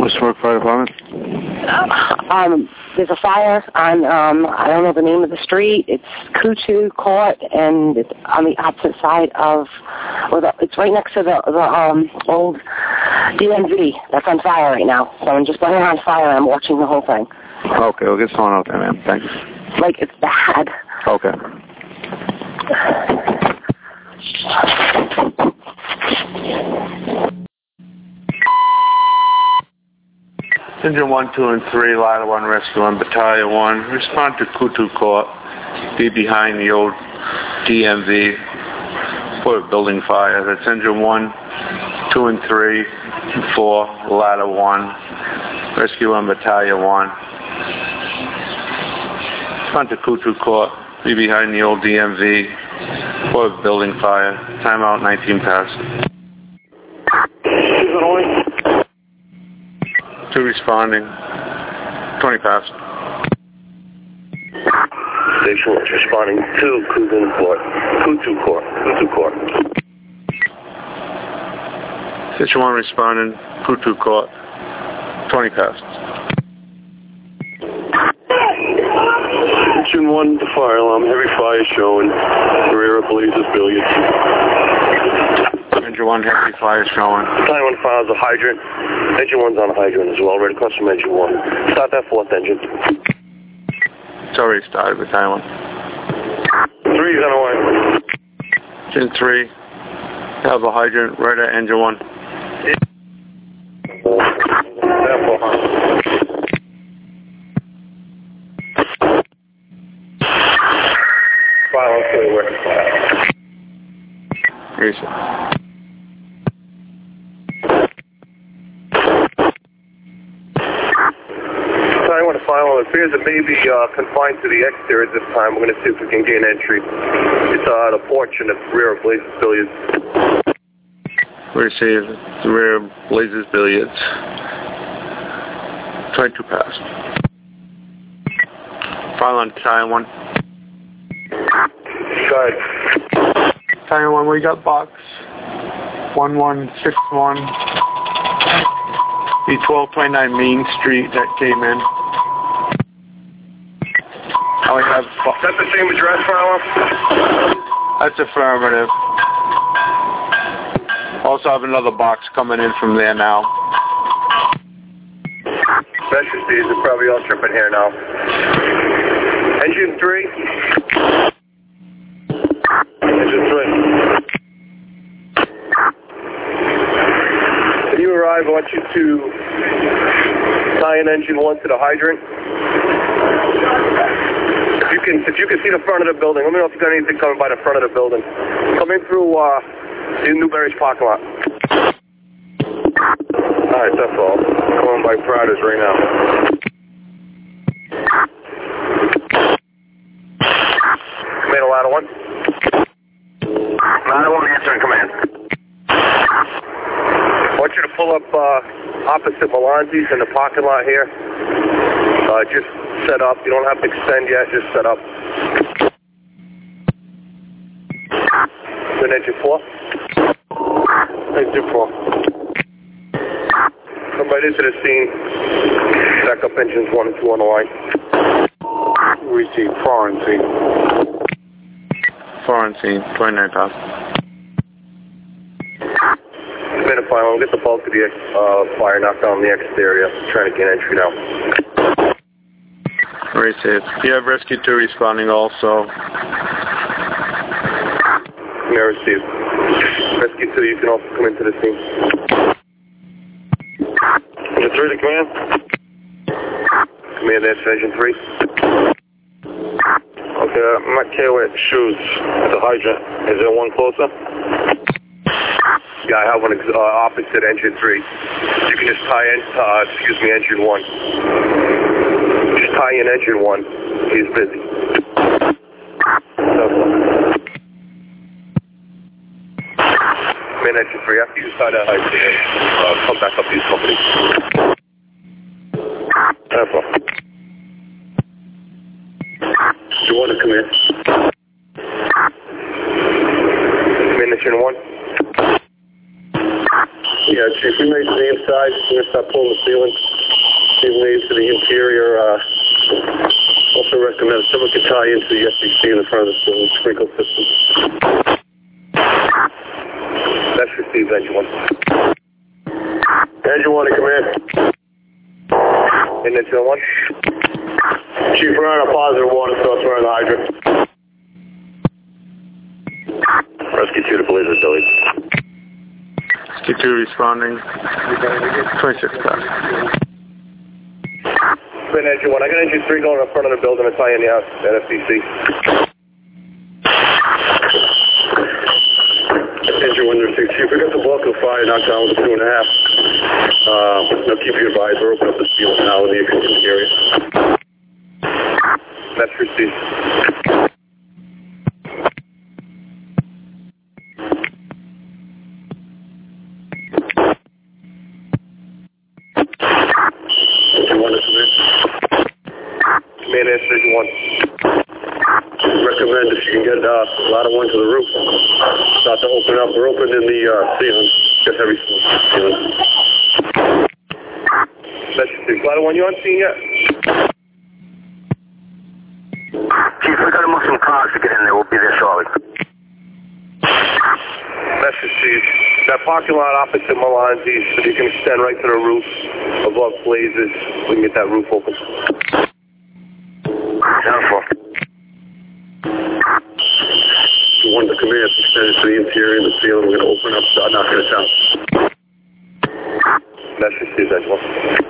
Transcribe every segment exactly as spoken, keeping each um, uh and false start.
Westbrook Fire Department. Um, there's a fire on, um, I don't know the name of the street. It's Kutu Court, and it's on the opposite side of, or the, it's right next to the, the um, old D M V that's on fire right now. So I'm just letting it on fire, and I'm watching the whole thing. Okay, we'll get someone out there, ma'am. Thanks. Like, it's bad. Okay. Engine one, two, and three, Ladder one, Rescue one, Battalion one. Respond to Kutu Court. Be behind the old D M V for a building fire. That's Engine one, two, and three, four, Ladder one, Rescue one, Battalion one. Respond to Kutu Court. Be behind the old D M V for a building fire. Timeout nineteen past. Two responding. twenty past. Station one responding to Kutu Court. Kutu Court. Kutu Court. Station one responding. Kutu Court. twenty past. Station one, the fire alarm. Heavy fire showing. Rear of blazes billiards. Engine one, heavy fire showing. Battalion one files a hydrant. Engine one's on a hydrant as well, right across from engine one. Start that fourth engine. It's already started, Battalion one. Three's on the way. Engine three, have a hydrant right at engine one. Therefore, huh? File on fully working file. Reset. It appears it may be uh, confined to the exterior at this time. We're going to see if we can gain entry. It's uh, the porch in the rear of Blazes Billiards. We're seeing the rear of Blazes Billiards. twenty-two past. File on Battalion one. Good. Battalion one, we got box one one six one. The twelve twenty-nine Main Street that came in. Oh, we have. Is that the same address, file? That's affirmative. Also have another box coming in from there now. That should be. They're probably all tripping here now. Engine three. Engine three. When you arrive, I want you to tie in engine one to the hydrant. If you can, if you can see the front of the building, let me know if you got anything coming by the front of the building. Coming through uh, in Newberry's parking lot. All right, that's all. Going by Pradas right now. Command ladder one. Ladder one answering command. I want you to pull up uh, opposite Melanzi's in the parking lot here. Uh, just set up. You don't have to extend yet. Just set up. Then engine four. Engine four. Come right into the scene. Back up engines one and two on the line. Receive foreign scene. Foreign scene. twenty-nine past. Minute final. We'll get the bulk of the uh, fire knocked down the exterior. Trying to gain entry now. Receive. You have Rescue two responding also. Yeah, receive. Rescue two, you can also come into the scene. Engine three to command. Command answer engine three. Okay, I'm not clear with shoes at the hydrant. Is there one closer? Yeah, I have one uh, opposite engine three. You can just tie in, uh, excuse me, engine one. Just tie in engine one. He's busy. Main engine three, after you tie that hydrant in, uh, come back up these companies. That's all. You want to come in? Main engine one? Yeah, G if we made to the inside, we're going to start pulling the ceiling. If we made to the interior, uh, also recommend someone could tie into the S B C in the front of the sprinkler system. That's received, engine one. Engine one to command. And engine one. Chief, we're on a positive water source, we're on the hydrant. Rescue two to Blazer, delete. Rescue two responding. twenty-six past. Spin engine one. I got engine three going in front of the building to tie in the uh, N S B C. Engine one to six. Chief, we got the bulk of the fire knocked down with a two and a half. Uh, now keep you advised, we're opening up the field now in the acoustic area. That's received. Command answer, engine one. Recommend if you can get uh, ladder one to the roof. Start to open up. We're opening in the uh, ceiling. Just heavy ceiling. That's the ladder one. You on scene yet? Chief, we gotta move some cars to get in there. We'll be there shortly. That's received. That parking lot opposite Melanzi's, so you can extend right to the roof above Blazers. We can get that roof open. Careful. One to command, extend it to the interior of the ceiling. We're going to open up, start knocking it down. That's received, that's one.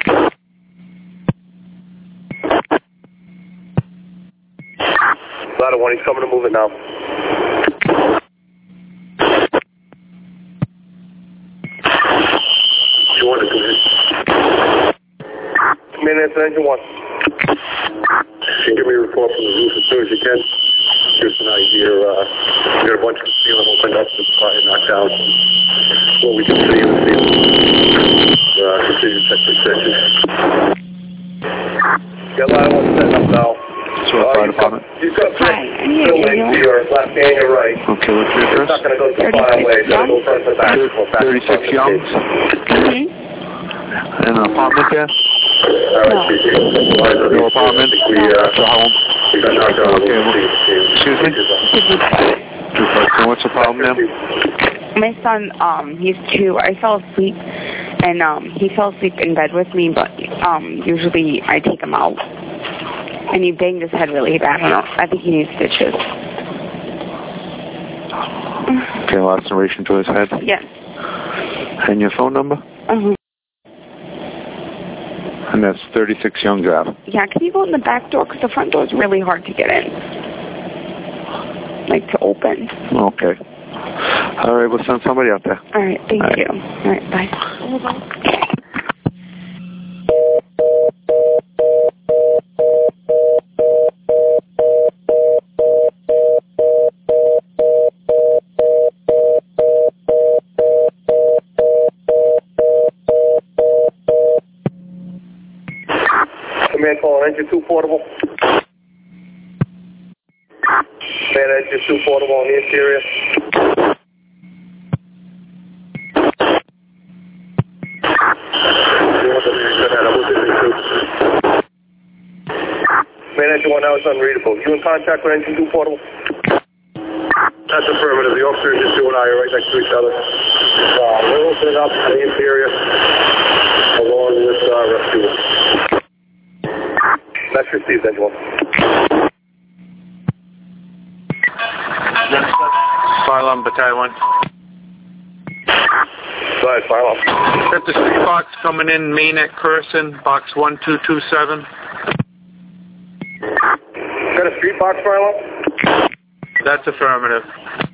Ladder one, he's coming to move it now. You want to command? Command answer, engine one. You can give me a report from the roof as soon as you can. Give us an idea. Uh, we got a bunch of the ceiling opened up, the fire knocked down. What we can see in the ceiling. Uh, continue to check the section. Got a lot of one setting up now. So uh, fire department. You've got Hi, I'm here. building to your left and your right. Okay, what's your It's address? not going to go too far away. It's going to go front to back. thirty-six Youngs. Mm-hmm. And an apartment there? All right, Chief. No apartment? We, uh, It's a home. we got knocked down. Okay, well, excuse me? Two folks. And what's the problem now? My son, um, he's two. I fell asleep, and um, he fell asleep in bed with me, but um, usually I take him out. And he banged his head really bad. I don't know. I think he needs stitches. Okay, laceration to his head. Yes. And your phone number? Uh-huh. And that's thirty-six Youngs Ave. Yeah, can you go in the back door? Because the front door is really hard to get in. Like, to open. Okay. All right, we'll send somebody out there. All right, thank All right. you. All right, bye. Command calling engine two portable. Command engine two portable on the interior. Command engine one now is unreadable. You in contact with engine two portable? That's affirmative. The officer and engine two and I are right next to each other. Uh, we're opening up the interior along with uh, rescue. That's received, engine one. Fire alarm, battalion one. Go ahead, fire off. Got the street box coming in, main at Curson, box one two two seven. Got a street box fire alarm? That's affirmative.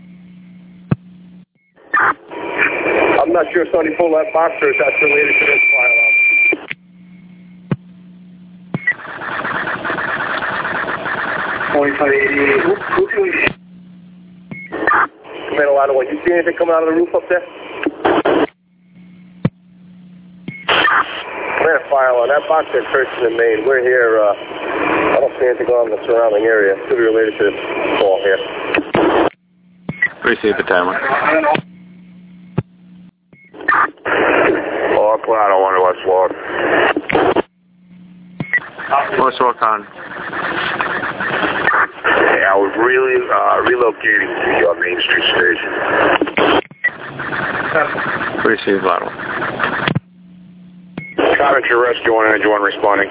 I'm not sure if somebody pulled that box or if that's related to this fire alarm. twenty-five eighty-eight. Command a ladder one. You see anything coming out of the roof up there? Command fire alarm. That box at Kirsten and Maine. We're here. Uh, I don't see anything going on in the surrounding area. It could be related to this call here. Receive battalion one. Ladder one, West Walk. West Walk on. Yeah, I was really uh, relocating to your Main Street station. Receive Ladder. Coventry Rescue one, Engine one responding.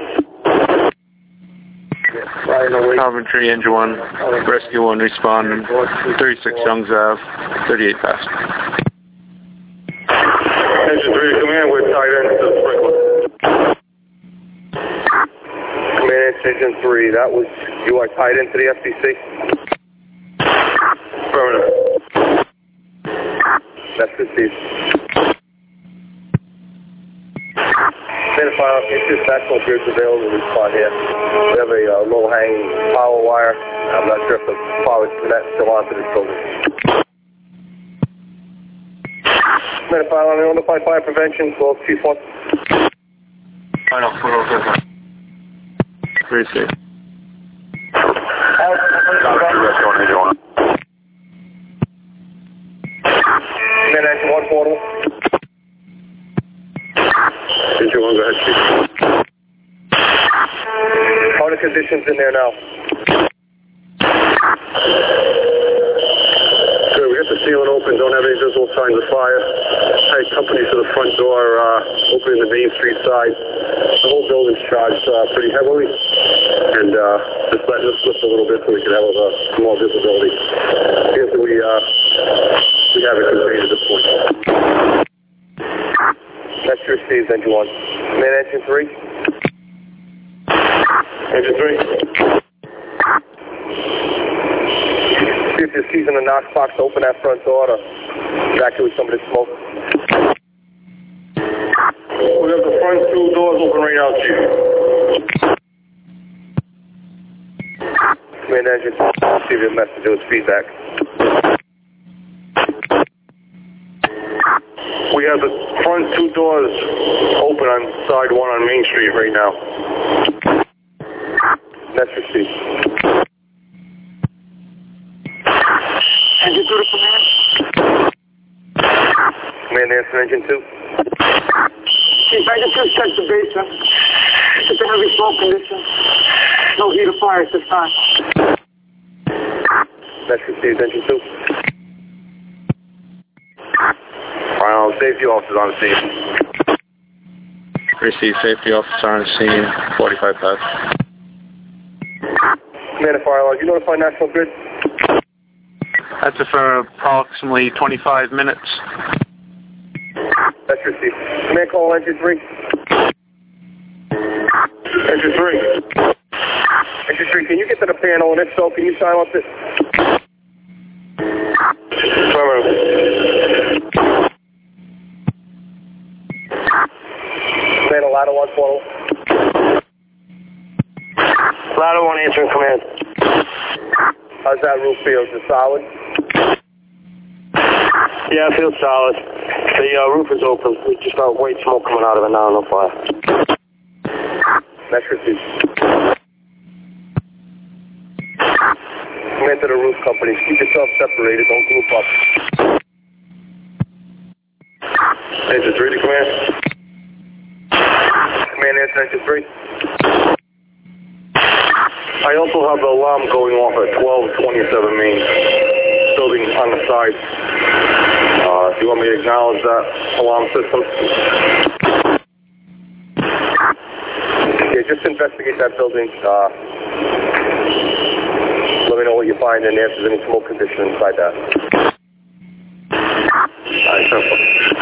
Coventry, Engine one, Rescue one responding. thirty-six Youngs Ave, thirty-eight past. Engine three to command, we're tied into the sprinkler. Command Engine three, that was, you are tied into the F C C? Affirmative. That's received. Identify interest national grids available to respond here. We have a uh, low-hanging power wire. I'm not sure if the power is connected still onto this building. Identify on the notified fire prevention, call Chief one. Final, put over there. Receive. Command Engine one portal. Engine one, go ahead, Chief. How are the conditions in there now? Good, we got the ceiling open, don't have any visible signs of fire. Tight company to the front door, uh, opening the Main Street side. The whole building's charged uh, pretty heavily. And uh, just letting us lift a little bit so we can have uh, more visibility. Here's what we, uh, we have it contained at this point. That's received, Engine one. Command Engine three. Engine three. See if there's keys in the Knox box to open that front door to evacuate some of this smoke. We have the front two doors open right now, Chief. Command Engine, receive your message, it was feedback. We have the front two doors open on side one on Main Street right now. That's received. Engine two to command. Command answer, Engine two. Chief, Engine two check the basement. It's a heavy smoke condition. No heat or fire at this time. That's received, Engine two. Final safety officers on the scene. Receive safety officer on scene, forty-five past. Commander Fire Alarm, you notify National Grid? That's it for approximately twenty-five minutes. That's received. Command call Engine three. Engine three. Engine three, can you get to the panel, and if so, can you silence it? Affirmative. Command Ladder one portal. Ladder one answering command. How's that roof feel? Is it solid? Yeah, it feels solid. The uh, roof is open. We just got white smoke coming out of it now, no fire. That's received. Command to the roof company. Keep yourself separated. Don't group up. Engine three to command. Command answer Engine three. I also have the alarm going off at twelve twenty-seven Main. Building on the side. Uh, do you want me to acknowledge that alarm system? Yeah, just investigate that building. Uh, let me know what you find and if there's any smoke condition inside that. Alright, simple.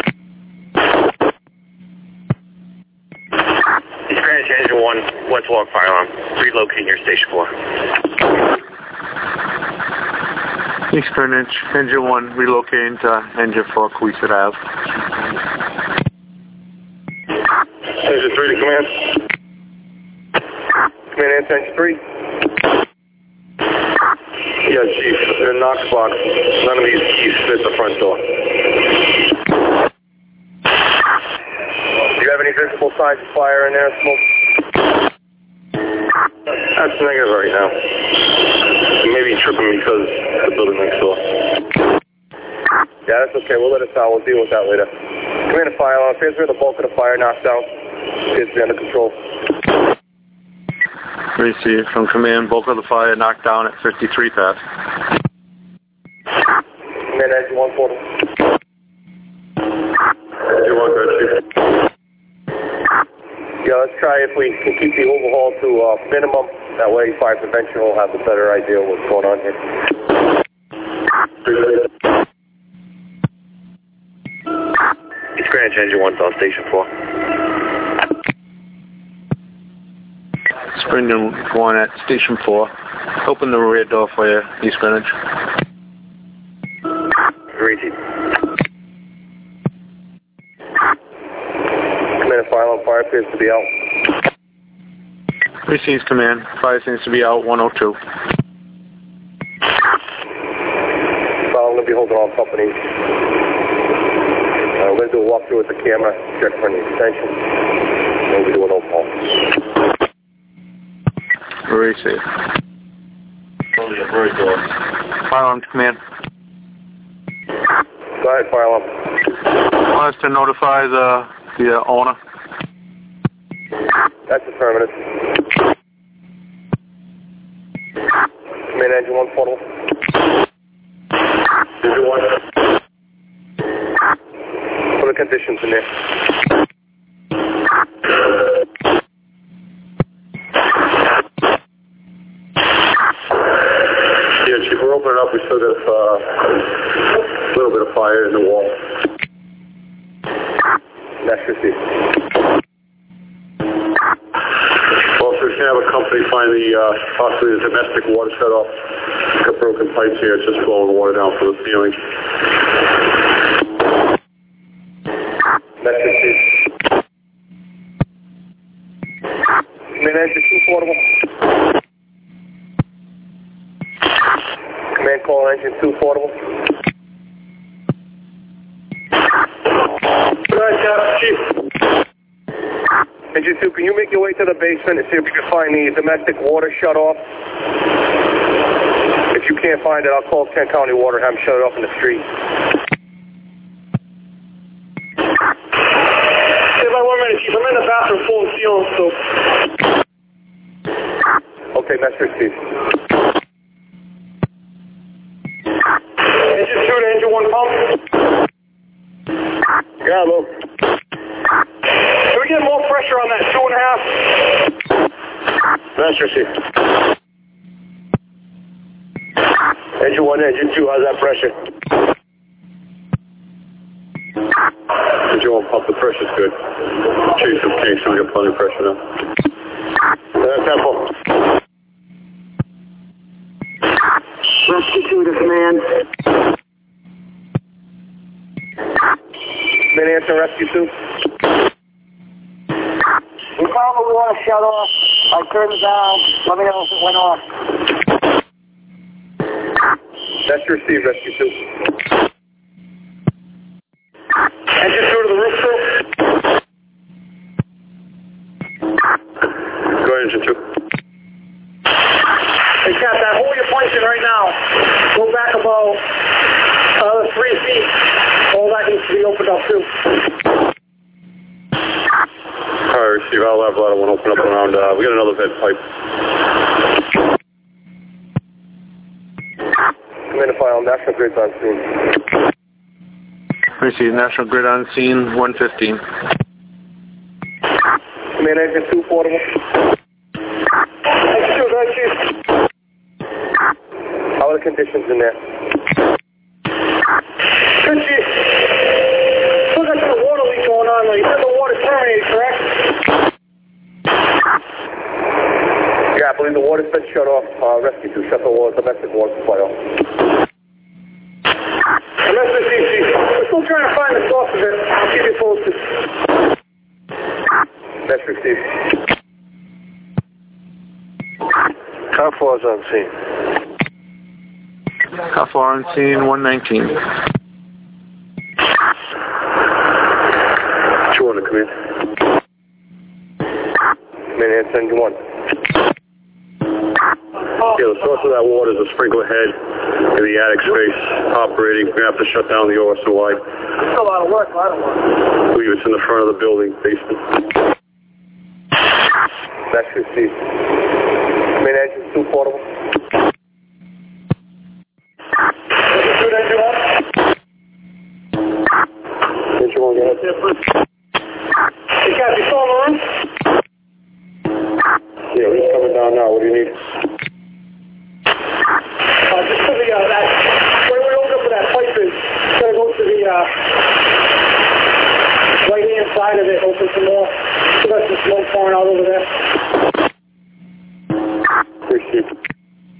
Spanish Engine one, West Walk Fire Alarm. Relocating your station four. East Greenwich, Engine one, relocating to Engine four, Queeset Ave. Engine three to command. Command answer Engine three. Yeah, Chief, in the Knox box, none of these keys fit the front door. Do you have any visible signs of fire in there, smoke? That's negative right now. Maybe tripping because of the building next door. Yeah, that's okay. We'll let it out. We'll deal with that later. Command to fire alarm. Appears to be the bulk of the fire knocked out. Appears to be under control. Received from command, bulk of the fire knocked down at fifty-three past. Command engine one portal. Engine one, good, Chief. Yeah, let's try if we can keep the overhaul to uh, minimum. That way fire prevention will have a better idea of what's going on here. East Greenwich, engine one's on station four. Engine one at station four. Open the rear door for you, East Greenwich. Repeat. Command fire on fire appears to be out. Receives command. Fire seems to be out one oh two. So I'm going to be holding all companies. Uh, we're going to do a walkthrough with the camera, check for any extension. We'll be doing overhaul. Receive. Fire alarm to command. Go ahead, fire alarm. Want us to notify the, the owner? That's affirmative. Command engine one portal. Engine one. What are the conditions in there? Yeah, Chief, we're opening up. We still got uh, a little bit of fire in the wall. That's received. Also, we can have a company find the uh, possibly the domestic water shut off. Got broken pipes here. It's just flowing water down from the ceiling. That's received. Command engine two portable. Command call engine two portable. Good night, Captain Chief. Engine two, can you make your way to the basement and see if you can find the domestic water shut off? If you can't find it, I'll call Kent County Water and have them shut it off in the street. Stay by one minute, Chief. I'm in the bathroom full of sealant soap. Okay, that's received. Engine two to engine one pump. Yeah, hello. Can we get more pressure on that two and a half? That's received. Engine one, engine two, how's that pressure? Engine one pump, the pressure's good. Chase some case, so we got plenty of pressure now. Uh, tempo. Rescue two to command. Command answer, rescue two. We found the water shut off. I turned it down. Let me know if it went off. That's received, rescue two. Engine two to the roof, sir. Go ahead, engine two. Hey, Cap, that hole you're punching right now, go back about another three feet. All that needs to be opened up, too. All right, receive. I'll have that one open up around, uh, we got another vent pipe. Command to file, National Grid's on scene. Receive National Grid on scene, one fifteen. Command engine two portable. Engine two, go ahead, Chief. How are the conditions in there? Good, Chief. Still got some water leak going on. Like, you said the water's terminated, correct? Yeah, I believe the water's been shut off. Uh, rescue two, shut the water, domestic water supply off. Domestic D C. We're still trying to find the source of it. I'll keep you posted. That's received. Car four is on scene. Car four on scene, one nineteen. Two on the command. Command answer engine one. Yeah, Yeah, the source of that water is a sprinkler head in the attic space operating. We have to shut down the O S O I. It's a lot of work, a lot of work. I believe it's in the front of the building, basement. That's your seat. Main engine two portable. Good engine one? Engine one, go ahead. Hey, Cap, you still in the room? Yeah, he's coming down now. What do you need? Uh, just to the, uh, that, where we open up for that pipe is, gotta go to the, uh, right-hand side of it, open some more. So that's some smoke pouring out over there. Appreciate it.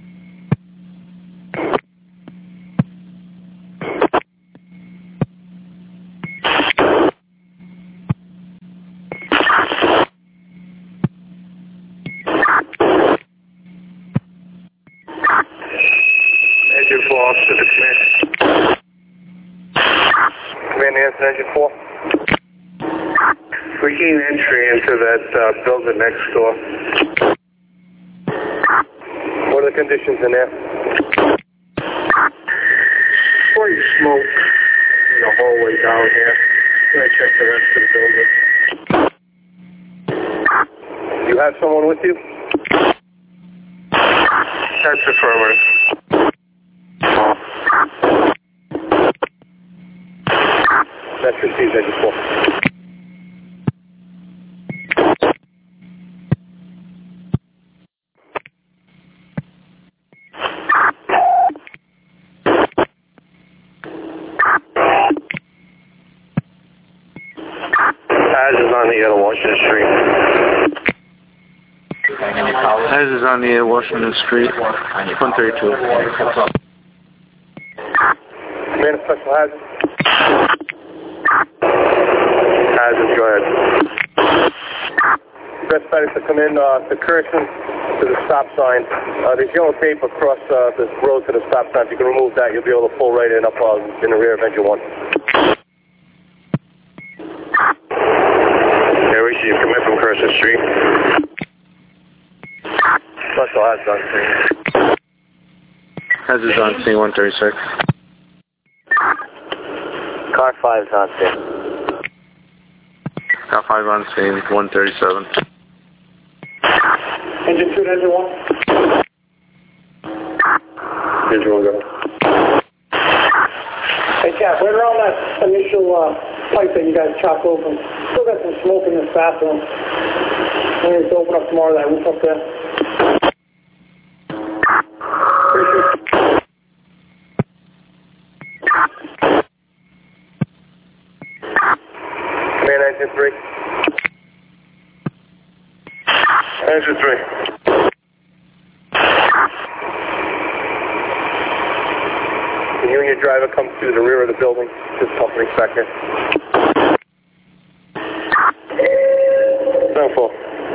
Engine four, to the command. Command answer, engine four. We gain entry into that uh, building next door. What are the conditions in there? Slight smoke in the hallway down here. I'm going to check the rest of the building. You have someone with you? That's affirmative. That's received, engine four. As is on the other Washington Street. As is on the uh, Washington Street, one thirty-two. Command of Special Hazard. Hazard, go ahead. Best bet is to come in uh, to Curson to the stop sign. Uh, there's yellow tape across uh, the road to the stop sign. If you can remove that, you'll be able to pull right in up uh, in the rear of engine one. Here we see you come in from Curson Street. Special Hazard on scene. As is on scene, one thirty-six. Car five is on scene. Car five on scene, one thirty-seven. Engine two to engine one. Engine one, go. Hey, Cap, right around that initial uh, pipe that you guys chopped open, still got some smoke in this bathroom. We need to open up some more of that roof up there. Command engine three. Engine three. Can you and your driver come through the rear of the building? Just company second. seven four.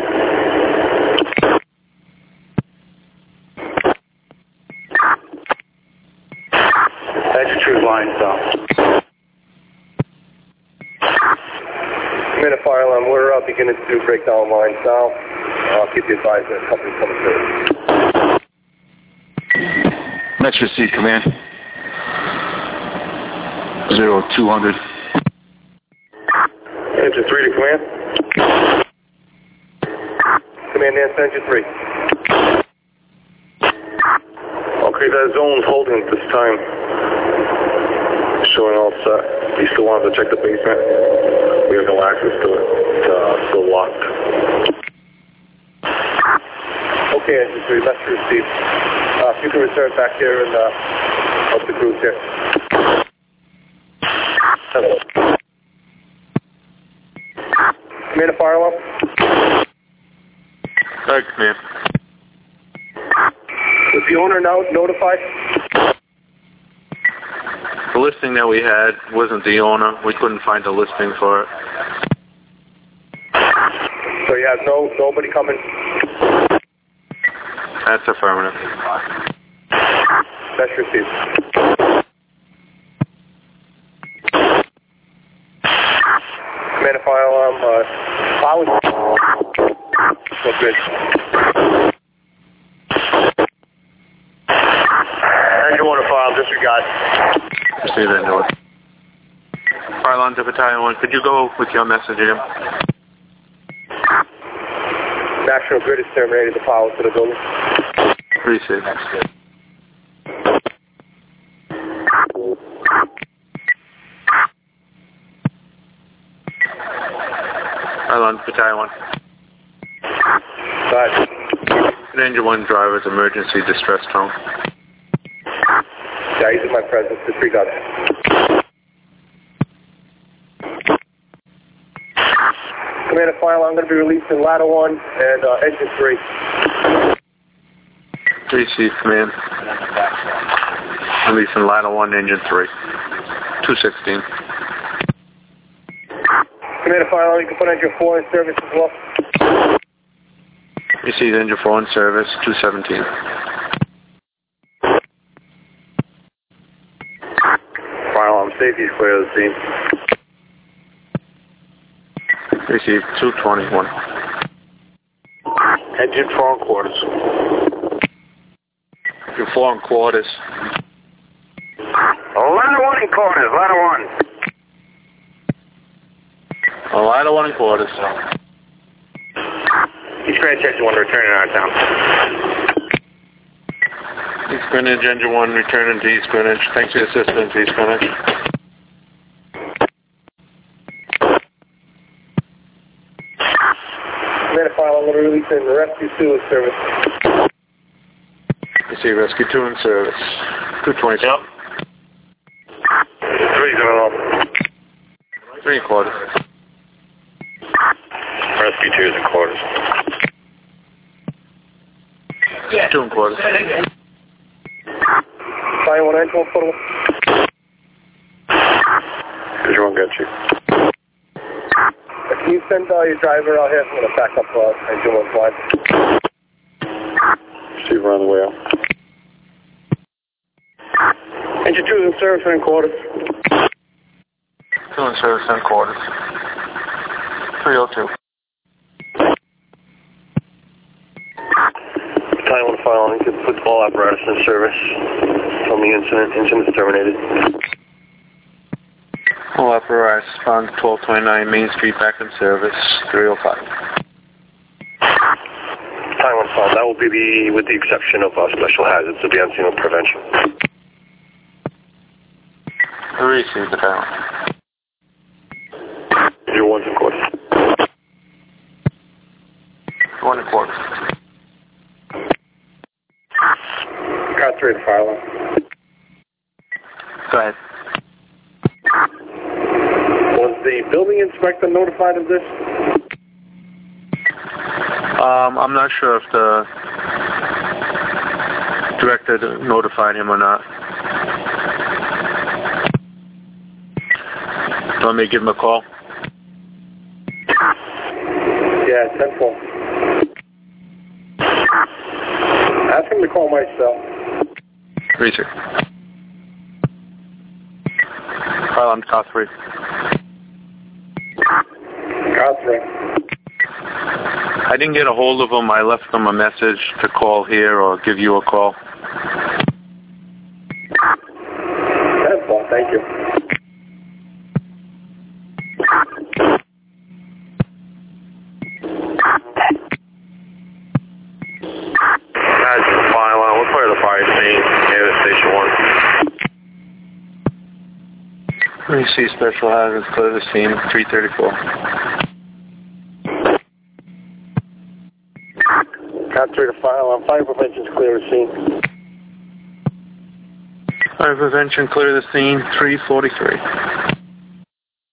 Engine two line down. Minute fire alarm, we're uh, beginning to break down lines now. I'll keep you advised that company's coming through. Next receipt, command. Zero two hundred. Engine three to command. Command answer, engine three. Okay, that zone's holding at this time. Showing all set. You still wanted to check the basement? We have no access to it. It's uh, still locked. Okay, engine three, that's received. Uh, if you can return back here and uh, help the crews here. Command a fire alarm? Alright, command. Was the owner now notified? The listing that we had wasn't the owner. We couldn't find a listing for it. So you have no nobody coming? That's affirmative. That's received. Command a fire alarm, uh, power. Oh, good. Disregard. Receive engine one. Fire line to Battalion one. Could you go with your message again? National Grid has terminated the power to the building. Receive. Fire line to Battalion one. Go ahead. Engine one driver's emergency distress tone. Yeah, he's in my presence. Disregard. Commander File, I'm going to be releasing ladder one and uh, engine three. Receive, command. Releasing ladder one, engine three. two sixteen. Commander File, you can put engine four in service as well. Receive engine four in service, two seventeen. File on safety clear the scene. Receive two twenty-one. Engine four and quarters. Engine four and quarters. Ladder one and quarters, ladder one. Oh, ladder one and quarters. East Greenwich engine one returning out of town. East Greenwich, engine one, returning to East Greenwich. Thanks for your assistance, East Greenwich. Commander File, I'm going to be releasing the rescue two in service. Receive rescue two in service. two twenty. Yep. Three's in a row. Three and quarters. Rescue two is in quarters. Two and quarters. File one engine one portable. Engine one, got you. Can you send uh, your driver out here? I'm going to back up uh, engine one slide. Receiver on the way out. Engine two is in service and in quarters. Two in service and quarters. three oh two. Battalion one file, you can put all apparatus in service from the incident. Incident is terminated. All apparatus on twelve twenty-nine Main Street back in service, three oh five. Battalion one file, that will be the, with the exception of uh, special hazards, it'll be on scene of prevention. Receive the town. Your one's in quarters. One and quarters. Got three to file. Go ahead. Was the building inspector notified of this? Um, I'm not sure if the director notified him or not. Do you want me to give him a call? Yeah, ten four. Ask him to call my cell. Research. File on car three. Car three. I didn't get a hold of him. I left him a message to call here or give you a call. ten four, thank you. We see special hazards, clear the scene, three thirty-four. Got three to file on fire prevention's clear the scene. Fire prevention, clear the scene, three forty-three.